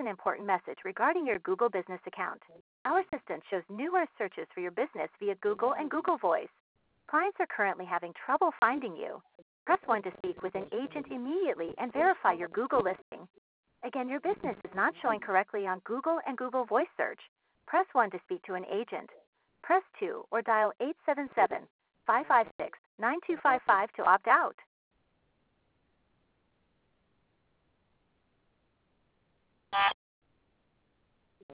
an important message regarding your Google Business account. Our assistant shows numerous searches for your business via Google and Google Voice. Clients are currently having trouble finding you. Press 1 to speak with an agent immediately and verify your Google listing. Again, your business is not showing correctly on Google and Google Voice search. Press 1 to speak to an agent. Press 2 or dial 877-556-9255 to opt out.